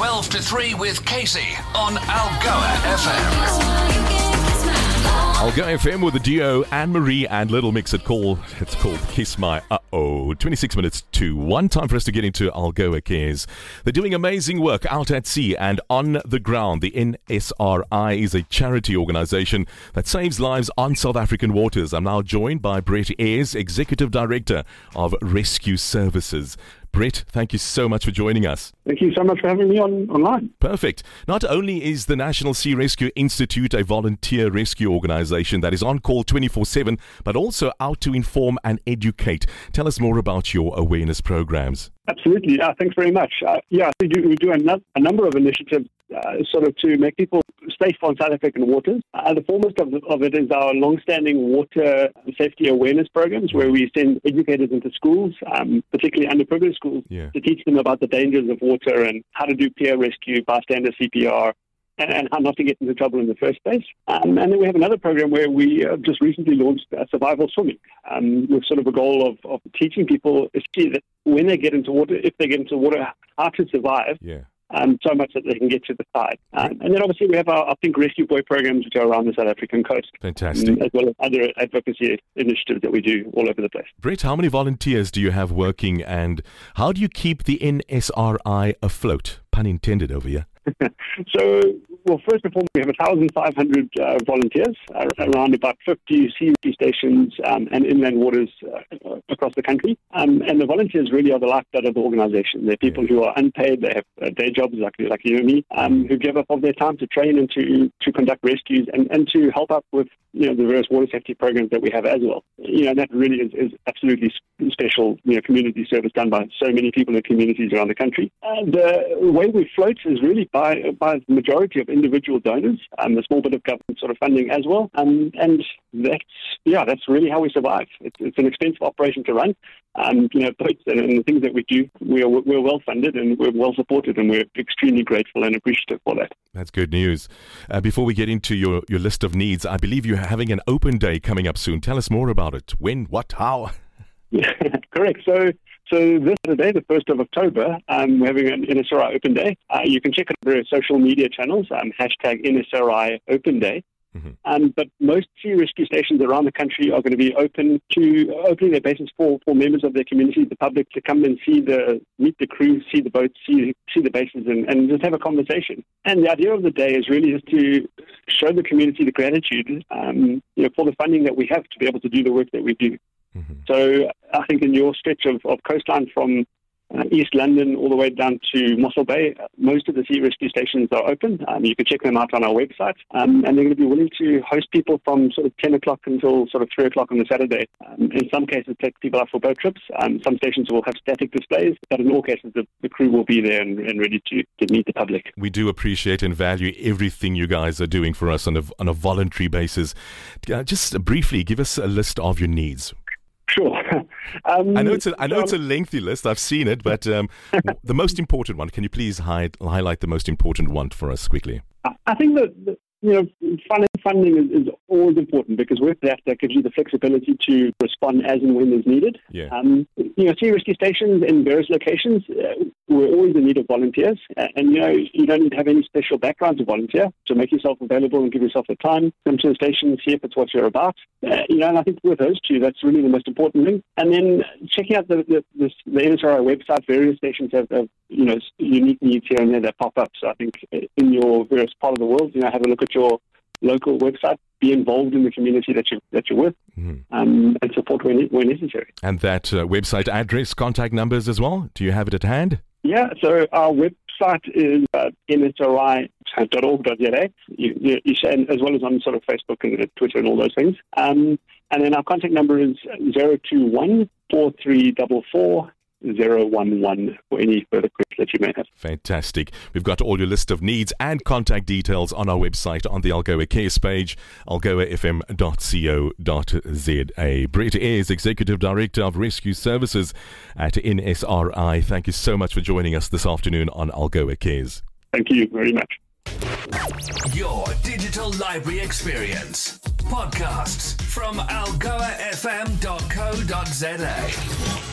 12 to 3 with Casey on Algoa FM. Algoa FM with the duo Anne-Marie and Little Mix. It's called Kiss My Uh-Oh. 26 minutes to 1. Time for us to get into Algoa Cares. They're doing amazing work out at sea and on the ground. The NSRI is a charity organisation that saves lives on South African waters. I'm now joined by Brett Ayres, Executive Director of Rescue Services. Brett, thank you so much for joining us. Thank you so much for having me online. Perfect. Not only is the National Sea Rescue Institute a volunteer rescue organisation that is on call 24/7, but also out to inform and educate. Tell us more about your awareness programs. Absolutely. Thanks very much. We do a number of initiatives sort of to make people safe on South African waters. The foremost of it is our long-standing water safety awareness programs, where we send educators into schools, particularly underprivileged schools, to teach them about the dangers of water and how to do peer rescue, bystander CPR, and how not to get into trouble in the first place. And then we have another program where we just recently launched survival swimming, with sort of a goal of teaching people that when they get into water, if they get into water, how to survive. So much that they can get to the side. And then obviously we have our Pink Rescue Boy programs, which are around the South African coast. Fantastic. As well as other advocacy initiatives that we do all over the place. Brett, how many volunteers do you have working, and how do you keep the NSRI afloat? Pun intended over here. Well, first and foremost, we have 1,500 volunteers around about 50 sea stations and inland waters across the country. And the volunteers really are the lifeblood of the organisation. They're people who are unpaid. They have day jobs like you and me, who give up of their time to train and to conduct rescues and to help out with the various water safety programs that we have as well. That really is absolutely special community service done by so many people in communities around the country. The way we float is really by the majority of individual donors, a small bit of government sort of funding as well, and that's really how we survive. It's an expensive operation to run. Boats and the things that we do, we're well funded and we're well supported, and we're extremely grateful and appreciative for that. That's good news. Before we get into your list of needs, I believe you're having an open day coming up soon. Tell us more about it. When, what, how? Correct. So this Saturday, the 1st of October, we're having an NSRI Open Day. You can check out various social media channels, hashtag NSRI Open Day. But most sea rescue stations around the country are going to be opening their bases for members of their community, the public, to come and meet the crew, see the boats, see the bases, and just have a conversation. And the idea of the day is really just to show the community the gratitude, for the funding that we have to be able to do the work that we do. So I think in your stretch of coastline from East London all the way down to Mossel Bay, most of the sea rescue stations are open. You can check them out on our website, and they're going to be willing to host people from sort of 10 o'clock until sort of 3 o'clock on the Saturday. In some cases, take people out for boat trips. Some stations will have static displays, but in all cases, the crew will be there and ready to meet the public. We do appreciate and value everything you guys are doing for us on a voluntary basis. Just briefly, give us a list of your needs. Sure. I know it's a lengthy list. I've seen it, but the most important one. Can you please highlight the most important one for us quickly? I think that funding is always important, because with that gives you the flexibility to respond as and when is needed. Sea rescue stations in various locations, we're always in need of volunteers, and you don't need to have any special background to volunteer. So make yourself available and give yourself the time. Come to the station, see if it's what you're about. And I think with those two, that's really the most important thing. And then checking out the NSRI website, various stations have unique needs here and there that pop up. So I think in your various part of the world, have a look at your local website, be involved in the community that you're with, and support where necessary. And that website address, contact numbers as well. Do you have it at hand? Yeah. So our website is nsri.org.za. You can, as well as on sort of Facebook and Twitter and all those things. And then our contact number is 021 4344 011 for any further queries that you may have. Fantastic. We've got all your list of needs and contact details on our website on the Algoa Cares page, algoafm.co.za. Brett Ayres, Executive Director of Rescue Services at NSRI. Thank you so much for joining us this afternoon on Algoa Cares. Thank you very much. Your digital library experience. Podcasts from algoafm.co.za.